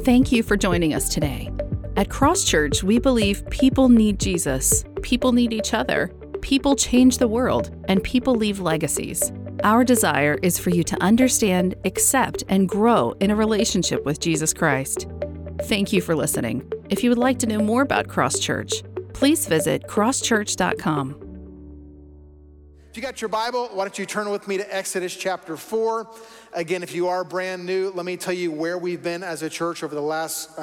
Thank you for joining us today. At Cross Church, we believe people need Jesus, people need each other, people change the world, and people leave legacies. Our desire is for you to understand, accept, and grow in a relationship with Jesus Christ. Thank you for listening. If you would like to know more about Cross Church, please visit crosschurch.com. If you got your Bible, why don't you turn with me to Exodus chapter 4. Again, if you are brand new, let me tell you where we've been as a church over the last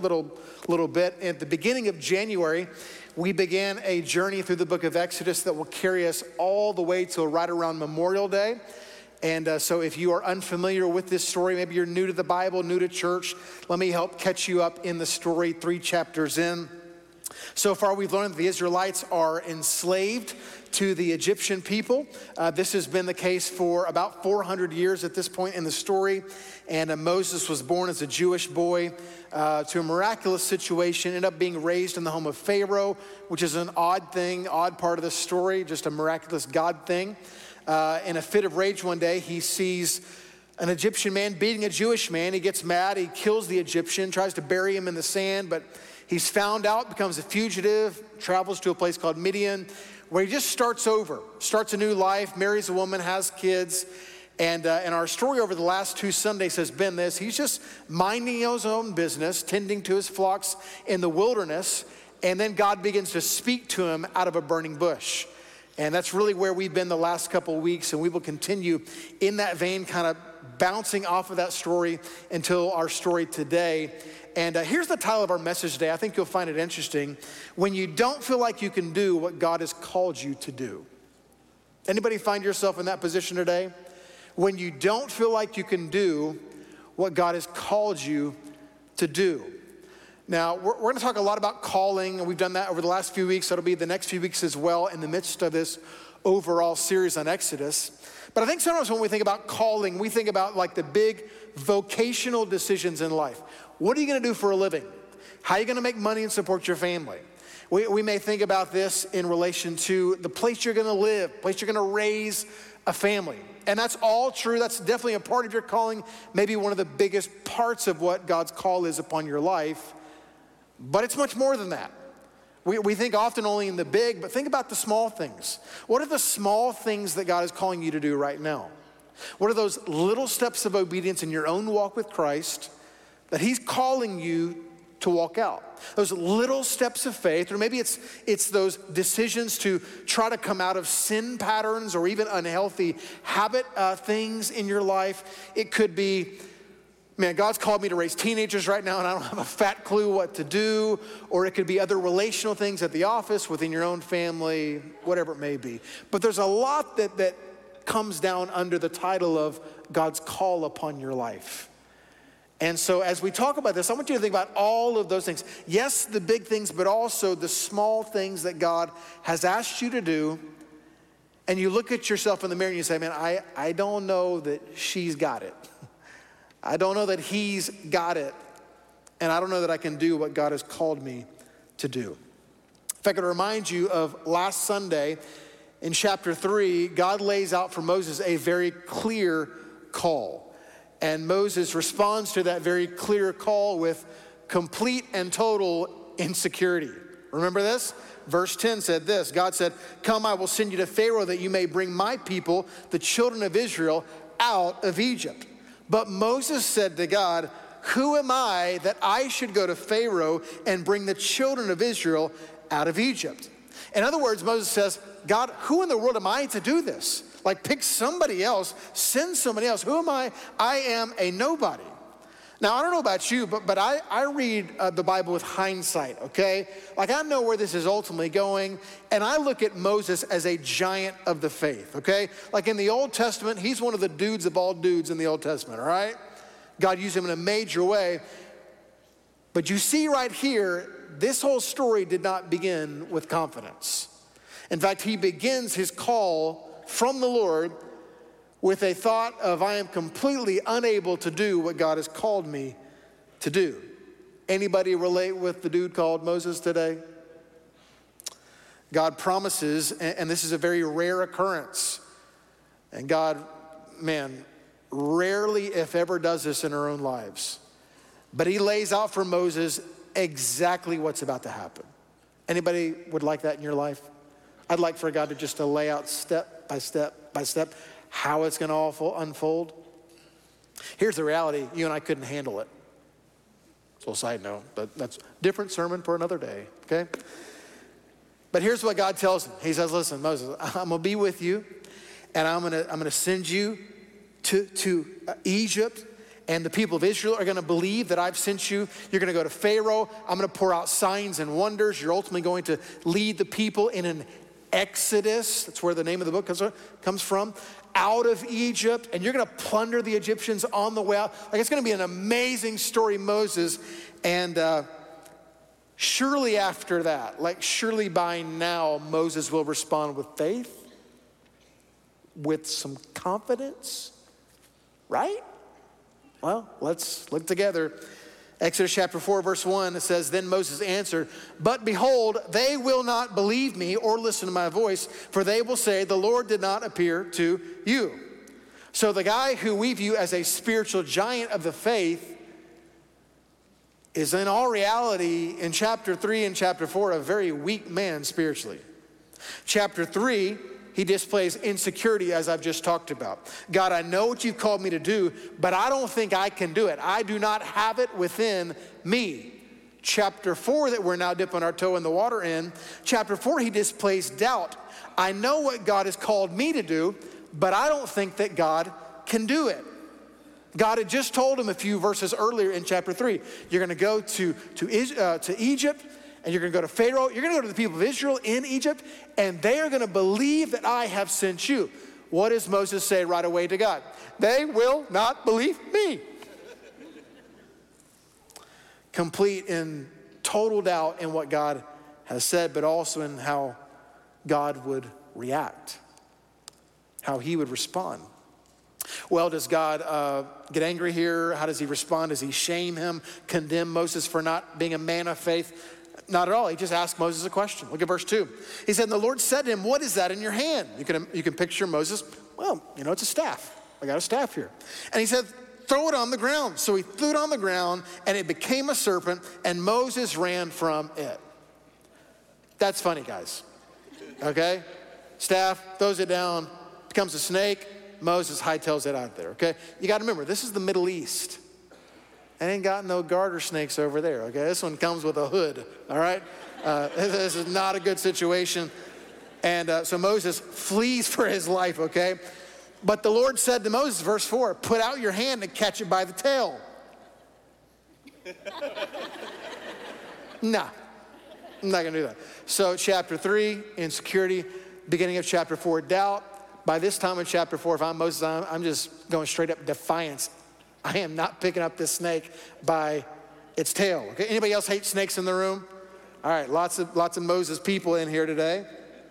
little bit. At the beginning of January, we began a journey through the book of Exodus that will carry us all the way till right around Memorial Day. And so if you are unfamiliar with this story, maybe you're new to the Bible, new to church, let me help catch you up in the story 3 chapters in. So far, we've learned that the Israelites are enslaved to the Egyptian people. This has been the case for about 400 years at this point in the story. And Moses was born as a Jewish boy to a miraculous situation, ended up being raised in the home of Pharaoh, which is an odd part of the story, just a miraculous God thing. In a fit of rage one day, he sees an Egyptian man beating a Jewish man. He gets mad, he kills the Egyptian, tries to bury him in the sand, but he's found out, becomes a fugitive, travels to a place called Midian, where he just starts over, starts a new life, marries a woman, has kids. And our story over the last 2 Sundays has been this. He's just minding his own business, tending to his flocks in the wilderness. And then God begins to speak to him out of a burning bush. And that's really where we've been the last couple of weeks. And we will continue in that vein, kind of bouncing off of that story until our story today. And here's the title of our message today. I think you'll find it interesting. When you don't feel like you can do what God has called you to do. Anybody find yourself in that position today? When you don't feel like you can do what God has called you to do. Now, we're going to talk a lot about calling, and we've done that over the last few weeks. So it'll be the next few weeks as well in the midst of this overall series on Exodus. But I think sometimes when we think about calling, we think about like the big vocational decisions in life. What are you going to do for a living? How are you going to make money and support your family? We may think about this in relation to the place you're going to live, place you're going to raise a family. And that's all true. That's definitely a part of your calling, maybe one of the biggest parts of what God's call is upon your life. But it's much more than that. We think often only in the big, but think about the small things. What are the small things that God is calling you to do right now? What are those little steps of obedience in your own walk with Christ that he's calling you to walk out? Those little steps of faith, or maybe it's those decisions to try to come out of sin patterns or even unhealthy habit things in your life. It could be, man, God's called me to raise teenagers right now and I don't have a fat clue what to do. Or it could be other relational things at the office, within your own family, whatever it may be. But there's a lot that comes down under the title of God's call upon your life. And so as we talk about this, I want you to think about all of those things. Yes, the big things, but also the small things that God has asked you to do. And you look at yourself in the mirror and you say, man, I don't know that she's got it. I don't know that he's got it. And I don't know that I can do what God has called me to do. If I could remind you of last Sunday in chapter 3, God lays out for Moses a very clear call. And Moses responds to that very clear call with complete and total insecurity. Remember this? Verse 10 said this. God said, "Come, I will send you to Pharaoh that you may bring my people, the children of Israel, out of Egypt." But Moses said to God, "Who am I that I should go to Pharaoh and bring the children of Israel out of Egypt?" In other words, Moses says, God, who in the world am I to do this? Like, pick somebody else, send somebody else. Who am I? I am a nobody. Now, I don't know about you, but I read the Bible with hindsight, okay? Like, I know where this is ultimately going, and I look at Moses as a giant of the faith, okay? Like in the Old Testament, he's one of the dudes of all dudes in the Old Testament, all right? God used him in a major way. But you see right here, this whole story did not begin with confidence. In fact, he begins his call from the Lord with a thought of, I am completely unable to do what God has called me to do. Anybody relate with the dude called Moses today? God promises, and this is a very rare occurrence, and God, man, rarely if ever does this in our own lives. But he lays out for Moses exactly what's about to happen. Anybody would like that in your life? I'd like for God to just to lay out step by step by step how it's going to unfold. Here's the reality. You and I couldn't handle it. So a side note, but that's a different sermon for another day, okay? But here's what God tells him. He says, listen, Moses, I'm going to be with you, and I'm going to send you to Egypt, and the people of Israel are going to believe that I've sent you. You're going to go to Pharaoh. I'm going to pour out signs and wonders. You're ultimately going to lead the people in an exodus. That's where the name of the book comes from. Out of Egypt, and you're going to plunder the Egyptians on the way out. Like, it's going to be an amazing story, Moses. And surely after that, surely by now, Moses will respond with faith, with some confidence, right? Well, let's look together. Exodus chapter 4, verse 1, it says, then Moses answered, but behold, they will not believe me or listen to my voice, for they will say, the Lord did not appear to you. So the guy who we view as a spiritual giant of the faith is in all reality, in chapter 3 and chapter 4, a very weak man spiritually. Chapter 3, he displays insecurity, as I've just talked about. God, I know what you've called me to do, but I don't think I can do it. I do not have it within me. Chapter 4, that we're now dipping our toe in the water in, chapter 4, he displays doubt. I know what God has called me to do, but I don't think that God can do it. God had just told him a few verses earlier in chapter 3, you're going to go to Egypt, and you're going to go to Pharaoh. You're going to go to the people of Israel in Egypt, and they are going to believe that I have sent you. What does Moses say right away to God? They will not believe me. Complete in total doubt in what God has said, but also in how God would react, how he would respond. Well, does God get angry here? How does he respond? Does he shame him, condemn Moses for not being a man of faith? Not at all. He just asked Moses a question. Look at verse 2. He said, and the Lord said to him, what is that in your hand? You can picture Moses. Well, it's a staff. I got a staff here. And he said, throw it on the ground. So he threw it on the ground, and it became a serpent, and Moses ran from it. That's funny, guys. Okay? Staff, throws it down, becomes a snake. Moses hightails it out there, okay? You got to remember, this is the Middle East. I ain't got no garter snakes over there, okay? This one comes with a hood, all right? This is not a good situation. And so Moses flees for his life, okay? But the Lord said to Moses, verse 4, put out your hand and catch it by the tail. Nah, I'm not gonna do that. So chapter 3, insecurity. Beginning of chapter 4, doubt. By this time in chapter 4, if I'm Moses, I'm just going straight up defiance. I am not picking up this snake by its tail. Okay, anybody else hate snakes in the room? All right, lots of Moses people in here today.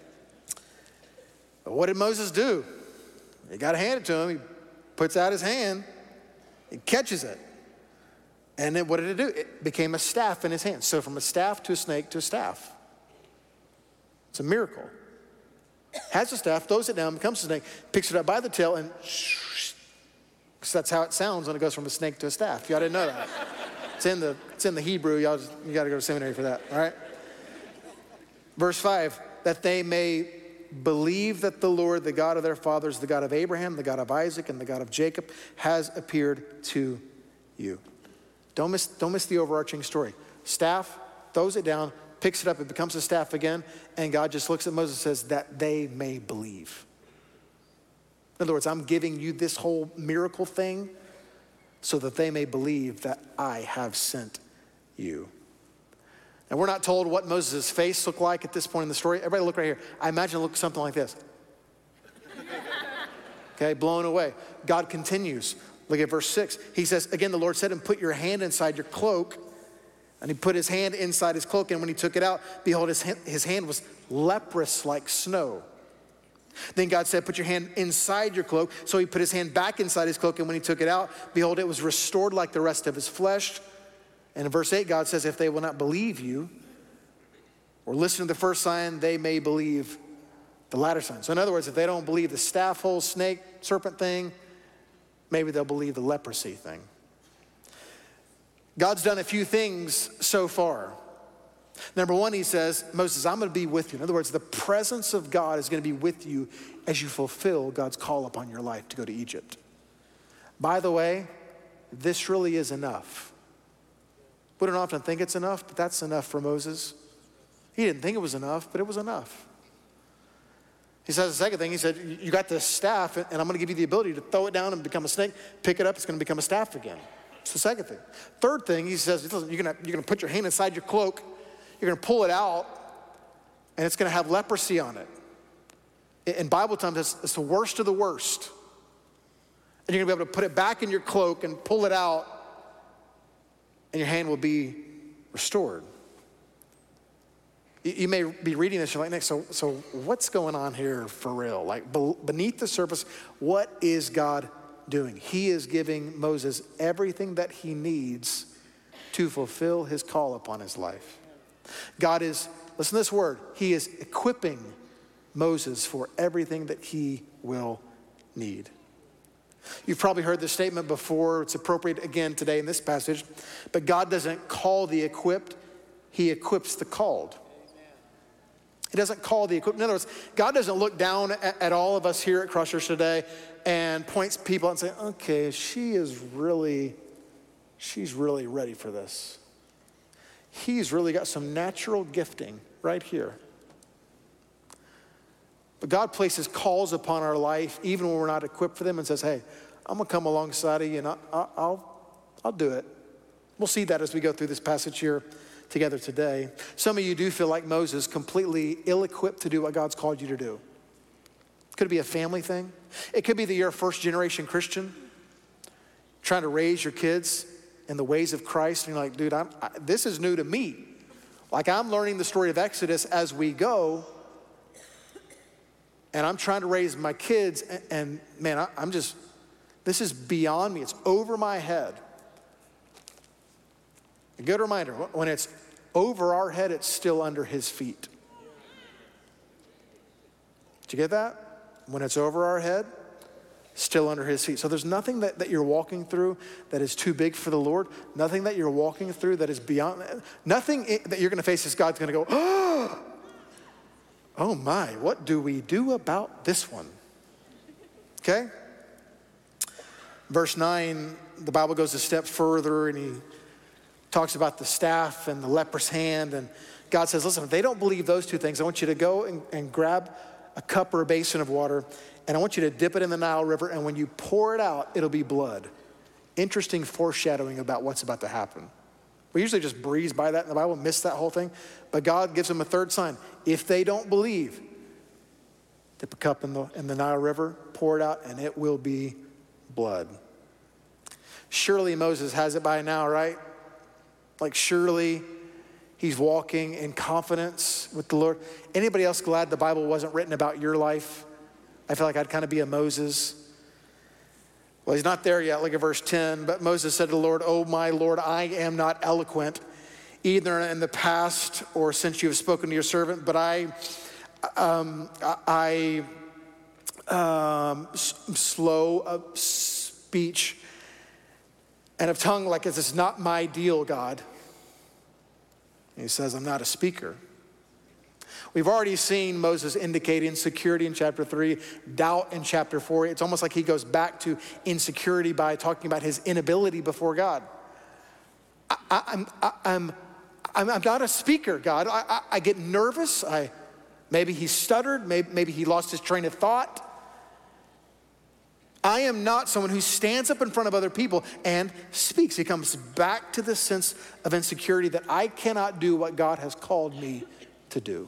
But what did Moses do? You got to hand it to him. He puts out his hand, he catches it. And then what did it do? It became a staff in his hand. So from a staff to a snake to a staff. It's a miracle. Has a staff, throws it down, becomes a snake, picks it up by the tail, and because that's how it sounds when it goes from a snake to a staff. Y'all didn't know that. It's in the Hebrew. You got to go to seminary for that, all right? Verse 5, that they may believe that the Lord, the God of their fathers, the God of Abraham, the God of Isaac, and the God of Jacob, has appeared to you. Don't miss the overarching story. Staff, throws it down, picks it up, it becomes a staff again, and God just looks at Moses and says, that they may believe. In other words, I'm giving you this whole miracle thing so that they may believe that I have sent you. And we're not told what Moses' face looked like at this point in the story. Everybody look right here. I imagine it looked something like this. Okay, blown away. God continues. Look at verse 6. He says, again, the Lord said to him, put your hand inside your cloak. And he put his hand inside his cloak, and when he took it out, behold, his hand was leprous like snow. Then God said, put your hand inside your cloak. So he put his hand back inside his cloak, and when he took it out, behold, it was restored like the rest of his flesh. And in verse 8, God says, if they will not believe you or listen to the first sign, they may believe the latter sign. So in other words, if they don't believe the staff hole, snake, serpent thing, maybe they'll believe the leprosy thing. God's done a few things so far. Number one, he says, Moses, I'm going to be with you. In other words, the presence of God is going to be with you as you fulfill God's call upon your life to go to Egypt. By the way, this really is enough. We don't often think it's enough, but that's enough for Moses. He didn't think it was enough, but it was enough. He says the second thing, he said, you got this staff, and I'm going to give you the ability to throw it down and become a snake, pick it up, it's going to become a staff again. It's the second thing. Third thing, he says, listen, you're going to put your hand inside your cloak, you're going to pull it out, and it's going to have leprosy on it. In Bible times, it's the worst of the worst. And you're going to be able to put it back in your cloak and pull it out, and your hand will be restored. You may be reading this, you're like, Nick, so what's going on here for real? Like beneath the surface, what is God doing? He is giving Moses everything that he needs to fulfill his call upon his life. God is, listen to this word, he is equipping Moses for everything that he will need. You've probably heard this statement before. It's appropriate again today in this passage. But God doesn't call the equipped, he equips the called. He doesn't call the equipped. In other words, God doesn't look down at all of us here at Cross Church today and points people out and say, okay, she's really ready for this. He's really got some natural gifting right here. But God places calls upon our life even when we're not equipped for them and says, hey, I'm going to come alongside of you and I'll do it. We'll see that as we go through this passage here together today. Some of you do feel like Moses, completely ill-equipped to do what God's called you to do. Could it be a family thing? It could be that you're a first-generation Christian trying to raise your kids in the ways of Christ. And you're like, dude, this is new to me. Like I'm learning the story of Exodus as we go. And I'm trying to raise my kids. And man, this is beyond me. It's over my head. A good reminder, when it's over our head, it's still under his feet. Did you get that? When it's over our head, still under his feet. So there's nothing that you're walking through that is too big for the Lord. Nothing that you're walking through that is beyond, nothing that you're going to face is God's going to go, oh my, what do we do about this one? Okay? Verse 9, the Bible goes a step further and he talks about the staff and the leper's hand. And God says, listen, if they don't believe those two things, I want you to go and grab a cup or a basin of water, and I want you to dip it in the Nile River, and when you pour it out, it'll be blood. Interesting foreshadowing about what's about to happen. We usually just breeze by that in the Bible, miss that whole thing. But God gives them a third sign. If they don't believe, dip a cup in the Nile River, pour it out, and it will be blood. Surely Moses has it by now, right? Like surely he's walking in confidence with the Lord. Anybody else glad the Bible wasn't written about your life? I feel like I'd kind of be a Moses. Well, he's not there yet. Look at verse 10. But Moses said to the Lord, oh my Lord, I am not eloquent, either in the past or since you have spoken to your servant, but I slow of speech and of tongue, like this is not my deal, God. And he says, I'm not a speaker. We've already seen Moses indicate insecurity in chapter 3, doubt in chapter 4. It's almost like he goes back to insecurity by talking about his inability before God. I'm not a speaker, God. I get nervous. Maybe he stuttered. Maybe he lost his train of thought. I am not someone who stands up in front of other people and speaks. He comes back to the sense of insecurity that I cannot do what God has called me to do.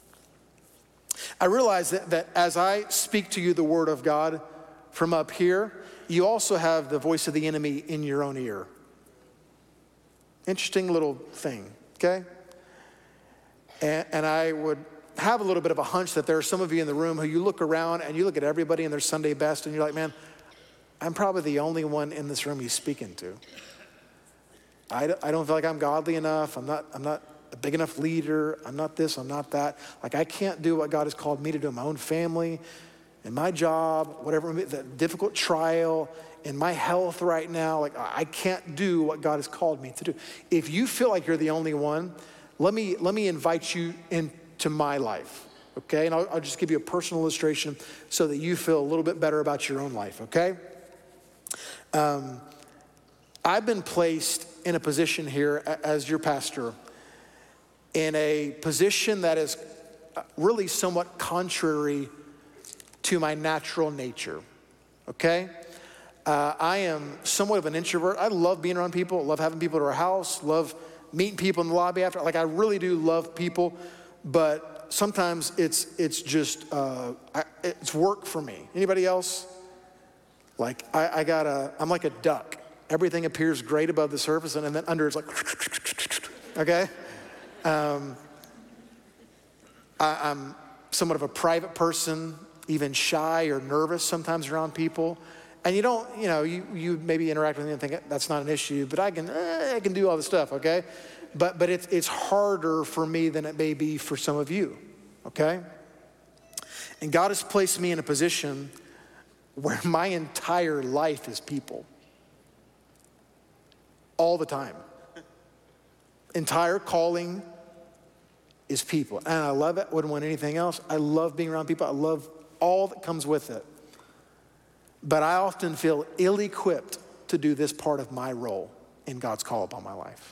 I realize that as I speak to you the word of God from up here, you also have the voice of the enemy in your own ear. Interesting little thing, okay? And I would have a little bit of a hunch that there are some of you in the room who you look around and you look at everybody in their Sunday best and you're like, man, I'm probably the only one in this room he's speaking to. I don't feel like I'm godly enough. I'm not a big enough leader. I'm not this, I'm not that. Like I can't do what God has called me to do in my own family, in my job, whatever, the difficult trial, in my health right now, like I can't do what God has called me to do. If you feel like you're the only one, let me invite you into my life, okay? And I'll just give you a personal illustration so that you feel a little bit better about your own life, okay? I've been placed in a position here as your pastor, in a position that is really somewhat contrary to my natural nature, okay? I am somewhat of an introvert. I love being around people, love having people at our house, love meeting people in the lobby after. Like I really do love people, but sometimes it's just, it's work for me. Anybody else? Like I'm like a duck. Everything appears great above the surface and then under it's like, okay? I'm somewhat of a private person, even shy or nervous sometimes around people. And you maybe interact with me and think that's not an issue, but I can do all this stuff, okay? But it's harder for me than it may be for some of you, okay? And God has placed me in a position where my entire life is people. All the time. Entire calling is people. And I love it. Wouldn't want anything else. I love being around people. I love all that comes with it. But I often feel ill-equipped to do this part of my role in God's call upon my life.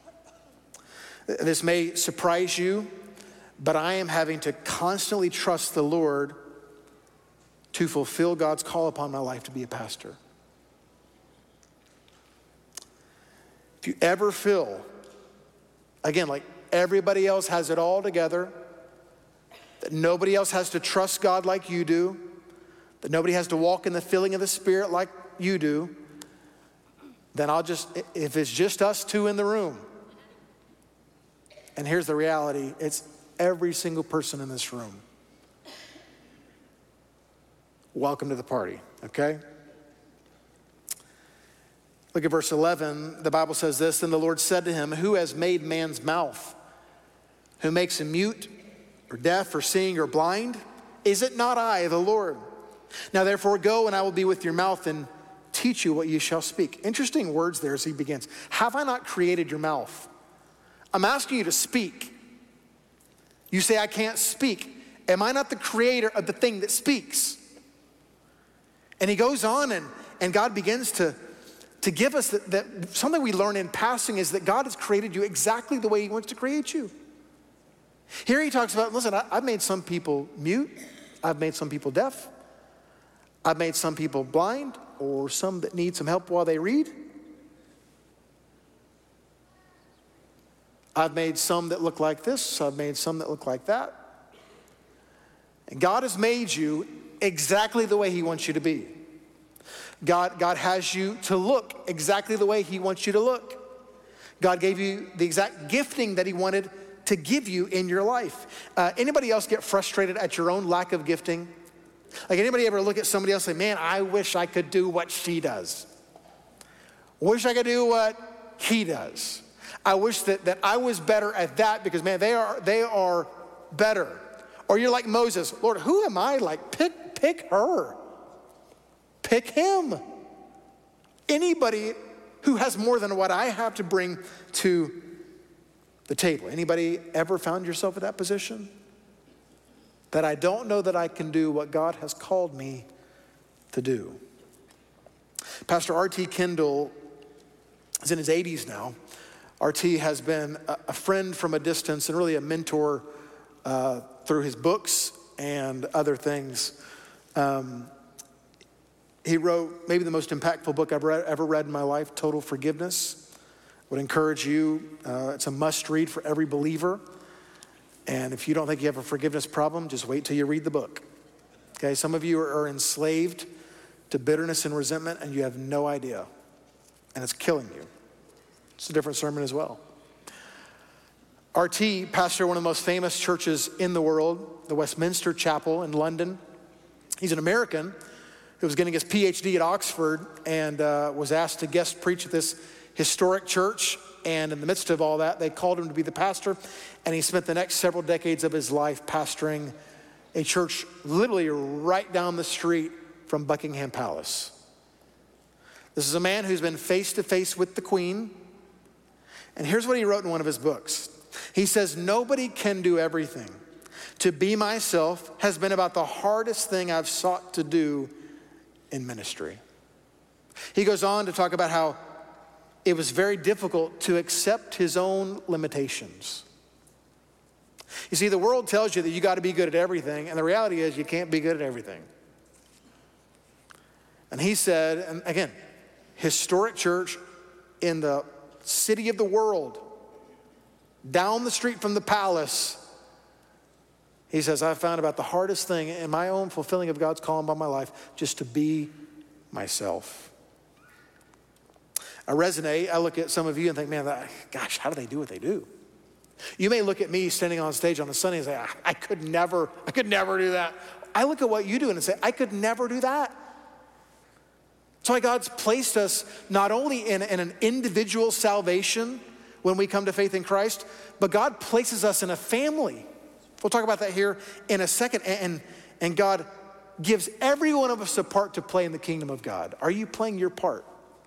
This may surprise you, but I am having to constantly trust the Lord to fulfill God's call upon my life to be a pastor. If you ever feel, again, like everybody else has it all together, that nobody else has to trust God like you do, that nobody has to walk in the filling of the Spirit like you do, then if it's just us two in the room, and here's the reality, it's every single person in this room. Welcome to the party, okay? Look at verse 11. The Bible says this, "Then the Lord said to him, who has made man's mouth? Who makes him mute or deaf or seeing or blind? Is it not I, the Lord? Now therefore go, and I will be with your mouth and teach you what you shall speak." Interesting words there as he begins. Have I not created your mouth? I'm asking you to speak. You say, I can't speak. Am I not the creator of the thing that speaks? And he goes on and God begins to give us that something we learn in passing is that God has created you exactly the way he wants to create you. Here he talks about, listen, I've made some people mute. I've made some people deaf. I've made some people blind, or some that need some help while they read. I've made some that look like this. I've made some that look like that. And God has made you exactly the way he wants you to be. God has you to look exactly the way he wants you to look. God gave you the exact gifting that he wanted to give you in your life. Anybody else get frustrated at your own lack of gifting? Like anybody ever look at somebody else and say, man, I wish I could do what she does. Wish I could do what he does. I wish that I was better at that because, man, they are better. Or you're like Moses, Lord, who am I? Like, pick her. Pick him. Anybody who has more than what I have to bring to the table. Anybody ever found yourself in that position? That I don't know that I can do what God has called me to do. Pastor R.T. Kendall is in his 80s now. R.T. has been a friend from a distance and really a mentor through his books and other things. He wrote maybe the most impactful book I've ever read in my life, Total Forgiveness. Would encourage you, it's a must read for every believer. And if you don't think you have a forgiveness problem, just wait till you read the book. Okay, some of you are enslaved to bitterness and resentment and you have no idea. And it's killing you. It's a different sermon as well. R.T. pastor one of the most famous churches in the world, the Westminster Chapel in London. He's an American who was getting his PhD at Oxford and was asked to guest preach at this historic church. And in the midst of all that, they called him to be the pastor. And he spent the next several decades of his life pastoring a church literally right down the street from Buckingham Palace. This is a man who's been face to face with the Queen. And here's what he wrote in one of his books. He says, "Nobody can do everything. To be myself has been about the hardest thing I've sought to do in ministry." He goes on to talk about how it was very difficult to accept his own limitations. You see, the world tells you that you got to be good at everything, and the reality is you can't be good at everything. And he said, and again, historic church in the city of the world, down the street from the palace. He says, I found about the hardest thing in my own fulfilling of God's calling on my life just to be myself. I resonate. I look at some of you and think, man, gosh, how do they do what they do? You may look at me standing on stage on a Sunday and say, I could never do that. I look at what you do and say, I could never do that. That's why God's placed us not only in an individual salvation when we come to faith in Christ, but God places us in a family. We'll talk about that here in a second. And God gives every one of us a part to play in the kingdom of God. Are you playing your part?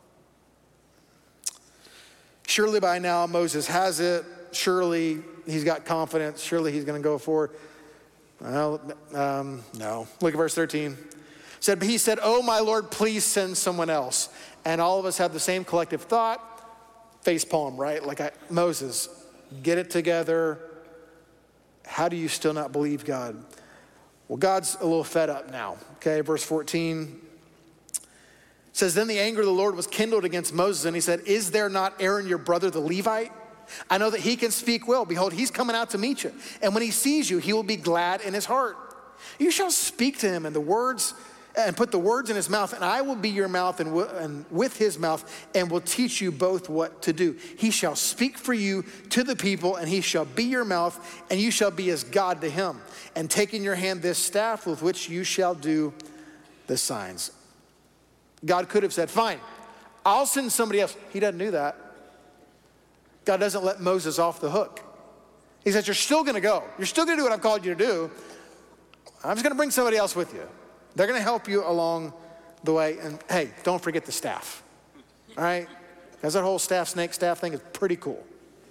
Surely by now Moses has it. Surely he's got confidence. Surely he's going to go forward. Well, no. Look at verse 13. But he said, oh, my Lord, please send someone else. And all of us have the same collective thought. Face palm, right? Moses, get it together. How do you still not believe God? Well, God's a little fed up now. Okay, verse 14 says, then the anger of the Lord was kindled against Moses, and he said, is there not Aaron your brother the Levite? I know that he can speak well. Behold, he's coming out to meet you. And when he sees you, he will be glad in his heart. You shall speak to him and put the words in his mouth, and I will be your mouth and with his mouth, and will teach you both what to do. He shall speak for you to the people, and he shall be your mouth, and you shall be as God to him. And take in your hand this staff with which you shall do the signs. God could have said, fine, I'll send somebody else. He doesn't do that. God doesn't let Moses off the hook. He says, you're still going to go. You're still going to do what I've called you to do. I'm just going to bring somebody else with you. They're going to help you along the way. And hey, don't forget the staff. All right? Because that whole snake staff thing is pretty cool.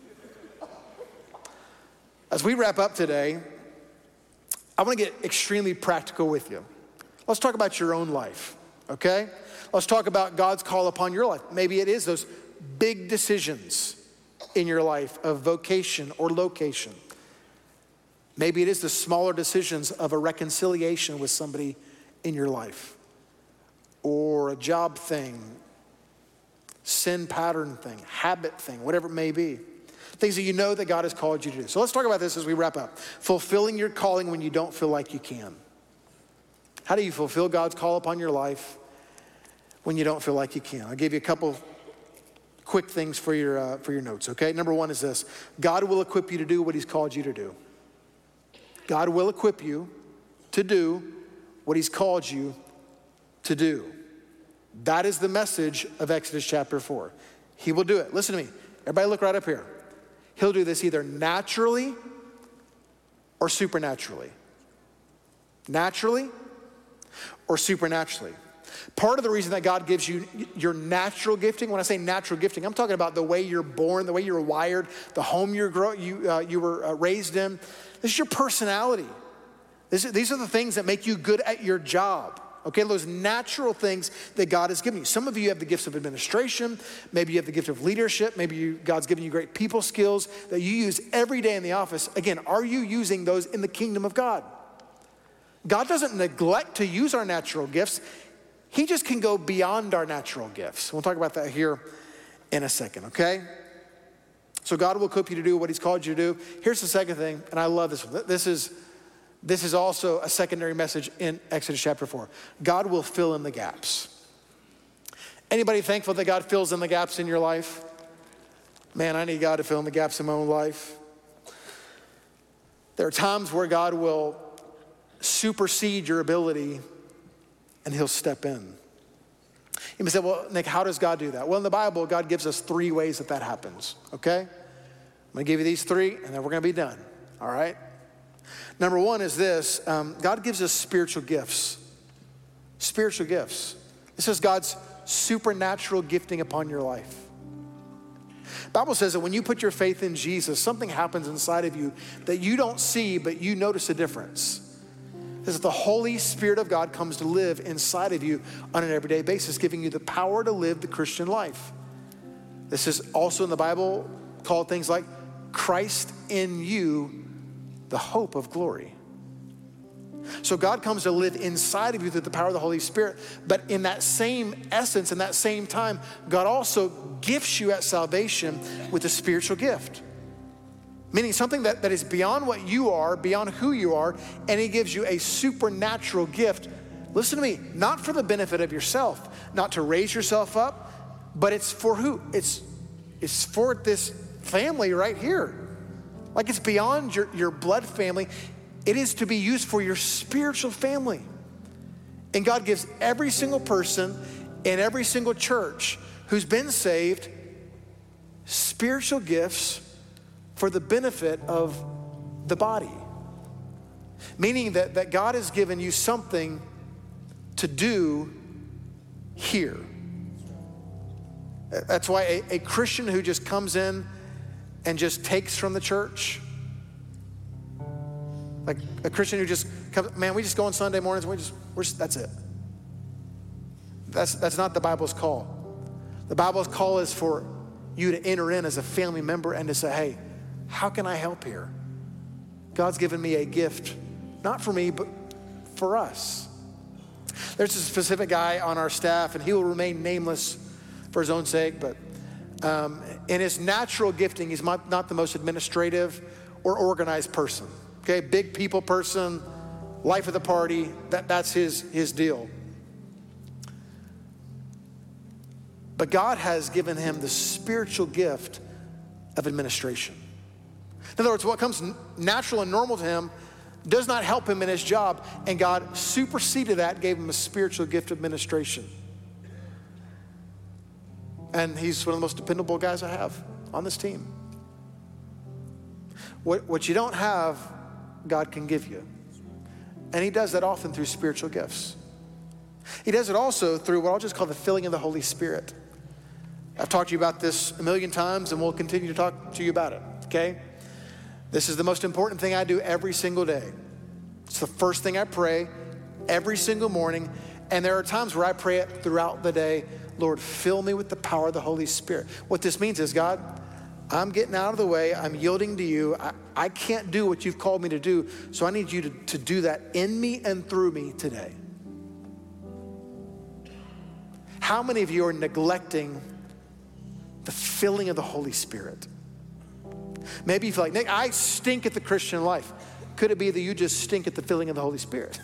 As we wrap up today, I want to get extremely practical with you. Let's talk about your own life, okay? Let's talk about God's call upon your life. Maybe it is those big decisions in your life of vocation or location. Maybe it is the smaller decisions of a reconciliation with somebody in your life, or a job thing, sin pattern thing, habit thing, whatever it may be. Things that you know that God has called you to do. So let's talk about this as we wrap up. Fulfilling your calling when you don't feel like you can. How do you fulfill God's call upon your life when you don't feel like you can? I'll give you a couple quick things for your notes, okay? Number one is this. God will equip you to do what he's called you to do. God will equip you to do what he's called you to do. That is the message of Exodus chapter 4. He will do it. Listen to me. Everybody look right up here. He'll do this either naturally or supernaturally. Naturally or supernaturally. Part of the reason that God gives you your natural gifting, when I say natural gifting, I'm talking about the way you're born, the way you're wired, the home you were raised in. This is your personality. These are the things that make you good at your job. Okay, those natural things that God has given you. Some of you have the gifts of administration. Maybe you have the gift of leadership. Maybe God's given you great people skills that you use every day in the office. Again, are you using those in the kingdom of God? God doesn't neglect to use our natural gifts. He just can go beyond our natural gifts. We'll talk about that here in a second, okay? So God will equip you to do what he's called you to do. Here's the second thing, and I love this one. This is also a secondary message in Exodus chapter 4. God will fill in the gaps. Anybody thankful that God fills in the gaps in your life? Man, I need God to fill in the gaps in my own life. There are times where God will supersede your ability and he'll step in. You may say, well, Nick, how does God do that? Well, in the Bible, God gives us 3 ways that happens, okay? I'm gonna give you these 3 and then we're gonna be done, all right? Number one is this, God gives us spiritual gifts. Spiritual gifts. This is God's supernatural gifting upon your life. The Bible says that when you put your faith in Jesus, something happens inside of you that you don't see, but you notice a difference. This is the Holy Spirit of God comes to live inside of you on an everyday basis, giving you the power to live the Christian life. This is also in the Bible called things like Christ in you, the hope of glory. So God comes to live inside of you through the power of the Holy Spirit. But in that same essence, in that same time, God also gifts you at salvation with a spiritual gift. Meaning something that is beyond what you are, beyond who you are, and he gives you a supernatural gift. Listen to me, not for the benefit of yourself, not to raise yourself up, but it's for who? It's for this family right here. Like it's beyond your blood family. It is to be used for your spiritual family. And God gives every single person in every single church who's been saved spiritual gifts for the benefit of the body. Meaning that God has given you something to do here. That's why a Christian who just comes in and just takes from the church, like a Christian who just comes, man, we just go on Sunday mornings, we're just that's it. That's not the Bible's call. The Bible's call is for you to enter in as a family member and to say, hey, how can I help here? God's given me a gift, not for me, but for us. There's a specific guy on our staff, and he will remain nameless for his own sake, but in his natural gifting, he's not the most administrative or organized person. Okay, big people person, life of the party, that's his deal. But God has given him the spiritual gift of administration. In other words, what comes natural and normal to him does not help him in his job, and God superseded that, gave him a spiritual gift of administration. And he's one of the most dependable guys I have on this team. What you don't have, God can give you. And he does that often through spiritual gifts. He does it also through what I'll just call the filling of the Holy Spirit. I've talked to you about this a million times, and we'll continue to talk to you about it, okay? This is the most important thing I do every single day. It's the first thing I pray every single morning, and there are times where I pray it throughout the day. Lord, fill me with the power of the Holy Spirit. What this means is, God, I'm getting out of the way. I'm yielding to you. I can't do what you've called me to do, so I need you to do that in me and through me today. How many of you are neglecting the filling of the Holy Spirit? Maybe you feel like, Nick, I stink at the Christian life. Could it be that you just stink at the filling of the Holy Spirit?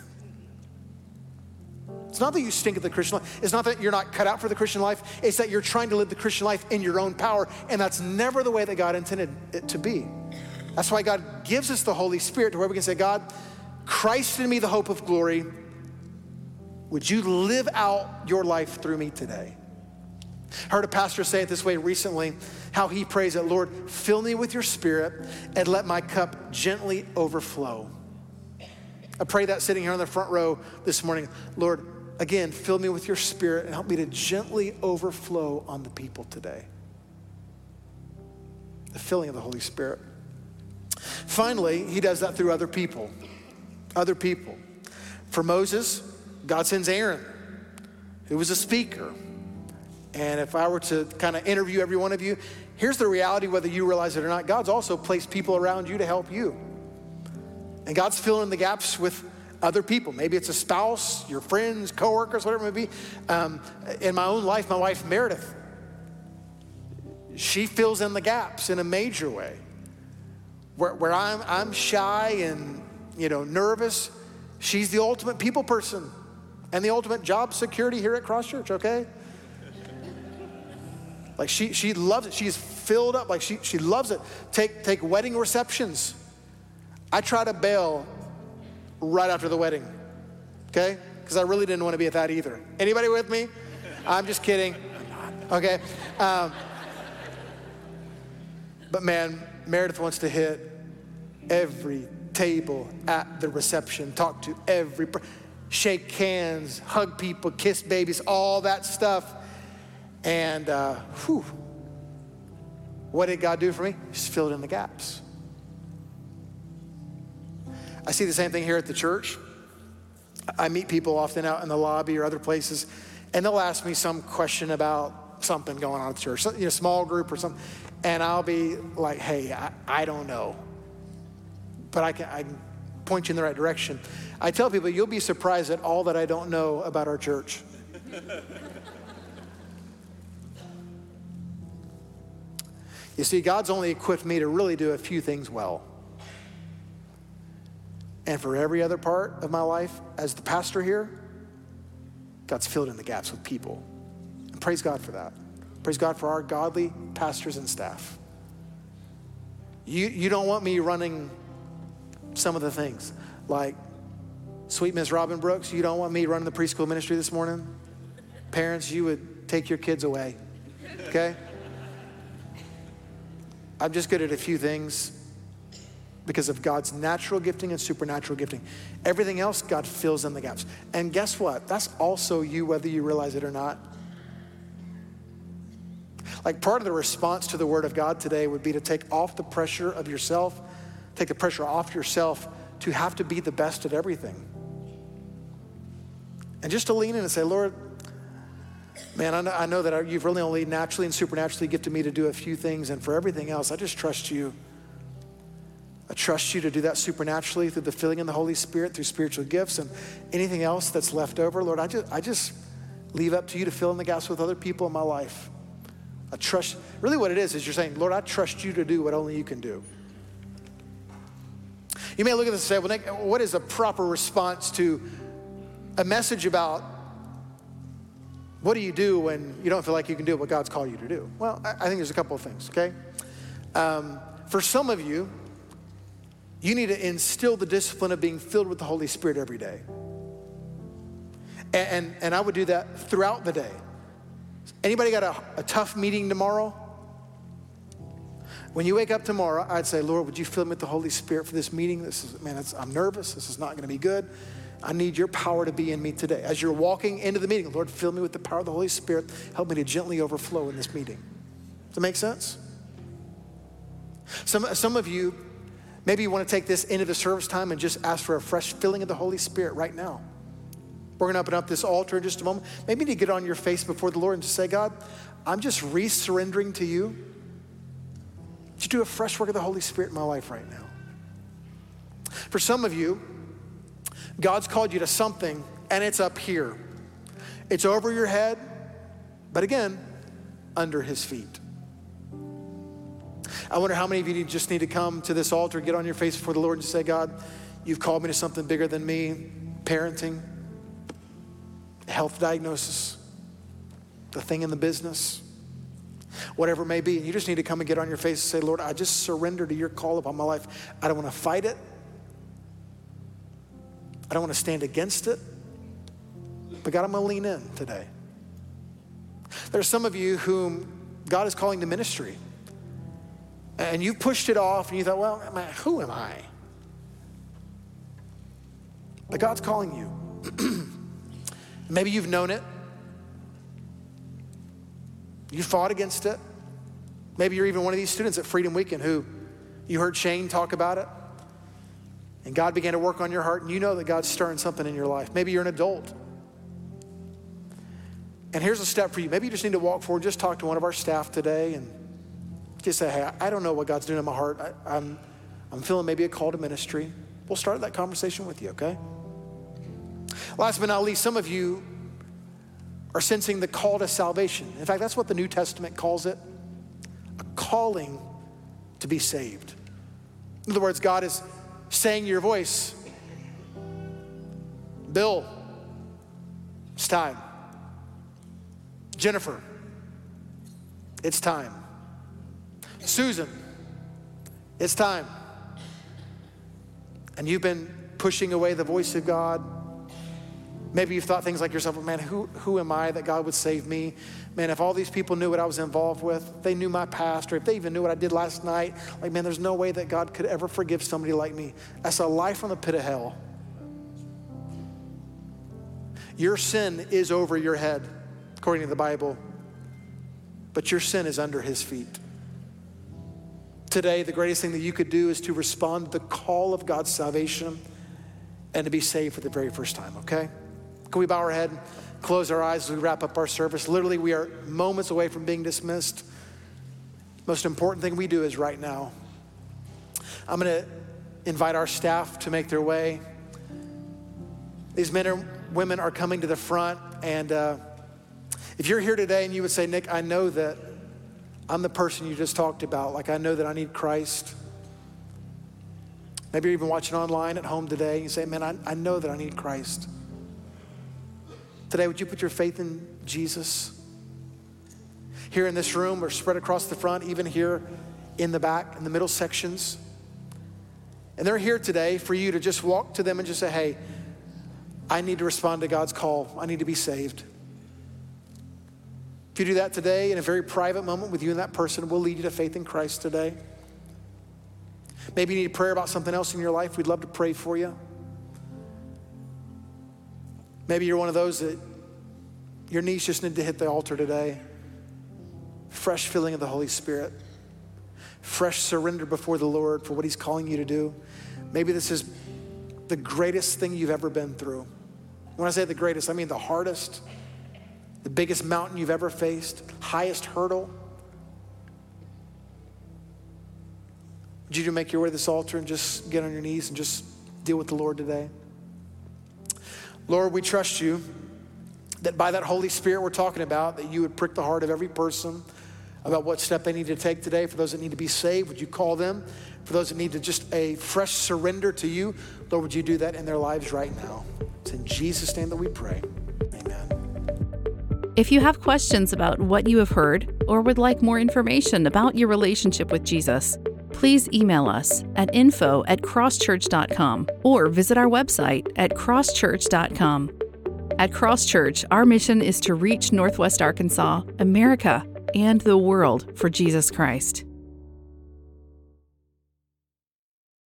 It's not that you stink at the Christian life. It's not that you're not cut out for the Christian life. It's that you're trying to live the Christian life in your own power, and that's never the way that God intended it to be. That's why God gives us the Holy Spirit to where we can say, God, Christ in me, the hope of glory, would you live out your life through me today? I heard a pastor say it this way recently, how he prays that, Lord, fill me with your Spirit and let my cup gently overflow. I pray that sitting here on the front row this morning. Lord, again, fill me with your Spirit and help me to gently overflow on the people today. The filling of the Holy Spirit. Finally, he does that through other people. Other people. For Moses, God sends Aaron, who was a speaker. And if I were to kind of interview every one of you, here's the reality, whether you realize it or not. God's also placed people around you to help you. And God's filling the gaps with other people. Maybe it's a spouse, your friends, coworkers, whatever it may be. In my own life, my wife, Meredith, she fills in the gaps in a major way. Where I'm shy and, nervous, she's the ultimate people person and the ultimate job security here at Cross Church, okay? Like she loves it. She's filled up. Like she loves it. Take wedding receptions. I try to bail right after the wedding, okay? Because I really didn't want to be at that either. Anybody with me? I'm just kidding. Okay. But man, Meredith wants to hit every table, at the reception, talk to shake hands, hug people, kiss babies, all that stuff. And what did God do for me? Just filled in the gaps. I see the same thing here at the church. I meet people often out in the lobby or other places, and they'll ask me some question about something going on at the church, small group or something, and I'll be like, hey, I don't know, but I can point you in the right direction. I tell people, you'll be surprised at all that I don't know about our church. You see, God's only equipped me to really do a few things well. And for every other part of my life, as the pastor here, God's filled in the gaps with people. And praise God for that. Praise God for our godly pastors and staff. You don't want me running some of the things. Like, sweet Miss Robin Brooks, you don't want me running the preschool ministry this morning? Parents, you would take your kids away, okay? I'm just good at a few things because of God's natural gifting and supernatural gifting. Everything else, God fills in the gaps. And guess what? That's also you, whether you realize it or not. Like, part of the response to the word of God today would be to take off the pressure of yourself, take the pressure off yourself to have to be the best at everything. And just to lean in and say, Lord, man, I know that you've really only naturally and supernaturally gifted me to do a few things, and for everything else, I just trust you. I trust you to do that supernaturally through the filling in the Holy Spirit, through spiritual gifts, and anything else that's left over. Lord, I just leave up to you to fill in the gaps with other people in my life. I trust, really what it is you're saying, Lord, I trust you to do what only you can do. You may look at this and say, well, Nick, what is a proper response to a message about what do you do when you don't feel like you can do what God's called you to do? Well, I think there's a couple of things, okay? For some of you, you need to instill the discipline of being filled with the Holy Spirit every day. And I would do that throughout the day. Anybody got a tough meeting tomorrow? When you wake up tomorrow, I'd say, Lord, would you fill me with the Holy Spirit for this meeting? I'm nervous. This is not going to be good. I need your power to be in me today. As you're walking into the meeting, Lord, fill me with the power of the Holy Spirit. Help me to gently overflow in this meeting. Does that make sense? Some of you, maybe you want to take this into the service time and just ask for a fresh filling of the Holy Spirit right now. We're going to open up this altar in just a moment. Maybe you need to get on your face before the Lord and just say, God, I'm just re-surrendering to you. Would you do a fresh work of the Holy Spirit in my life right now? For some of you, God's called you to something, and it's up here. It's over your head, but again, under his feet. I wonder how many of you just need to come to this altar, get on your face before the Lord and say, God, you've called me to something bigger than me, parenting, health diagnosis, the thing in the business, whatever it may be. And you just need to come and get on your face and say, Lord, I just surrender to your call upon my life. I don't want to fight it. I don't want to stand against it. But God, I'm going to lean in today. There's some of you whom God is calling to ministry. And you've pushed it off and you thought, well, who am I? But God's calling you. Maybe you've known it. You fought against it. Maybe you're even one of these students at Freedom Weekend who you heard Shane talk about it. And God began to work on your heart and you know that God's stirring something in your life. Maybe you're an adult. And here's a step for you. Maybe you just need to walk forward, just talk to one of our staff today and just say, hey, I don't know what God's doing in my heart. I'm feeling maybe a call to ministry. We'll start that conversation with you, okay? Last but not least, some of you are sensing the call to salvation. In fact, that's what the New Testament calls it, a calling to be saved. In other words, God is saying to your voice, Bill, it's time. Jennifer, it's time. Susan, it's time. And you've been pushing away the voice of God. Maybe you've thought things like yourself, man, who am I that God would save me? Man, if all these people knew what I was involved with, they knew my past, or if they even knew what I did last night, like, man, there's no way that God could ever forgive somebody like me. That's a life from the pit of hell. Your sin is over your head, according to the Bible, but your sin is under his feet. Today, the greatest thing that you could do is to respond to the call of God's salvation and to be saved for the very first time, okay? Can we bow our head, close our eyes as we wrap up our service? Literally, we are moments away from being dismissed. Most important thing we do is right now. I'm gonna invite our staff to make their way. These men and women are coming to the front, and if you're here today and you would say, Nick, I know that I'm the person you just talked about. Like, I know that I need Christ. Maybe you're even watching online at home today, and you say, man, I know that I need Christ. Today, would you put your faith in Jesus? Here in this room, or spread across the front, even here in the back, in the middle sections. And they're here today for you to just walk to them and just say, hey, I need to respond to God's call. I need to be saved. If you do that today in a very private moment with you and that person, we'll lead you to faith in Christ today. Maybe you need prayer about something else in your life. We'd love to pray for you. Maybe you're one of those that your knees just need to hit the altar today. Fresh filling of the Holy Spirit. Fresh surrender before the Lord for what he's calling you to do. Maybe this is the greatest thing you've ever been through. When I say the greatest, I mean the hardest, the biggest mountain you've ever faced, highest hurdle. Would you make your way to this altar and just get on your knees and just deal with the Lord today? Lord, we trust you that by that Holy Spirit we're talking about, that you would prick the heart of every person about what step they need to take today. For those that need to be saved, would you call them? For those that need to just a fresh surrender to you, Lord, would you do that in their lives right now? It's in Jesus' name that we pray. Amen. If you have questions about what you have heard or would like more information about your relationship with Jesus, please email us at info@crosschurch.com or visit our website at crosschurch.com. At Cross Church, our mission is to reach Northwest Arkansas, America, and the world for Jesus Christ.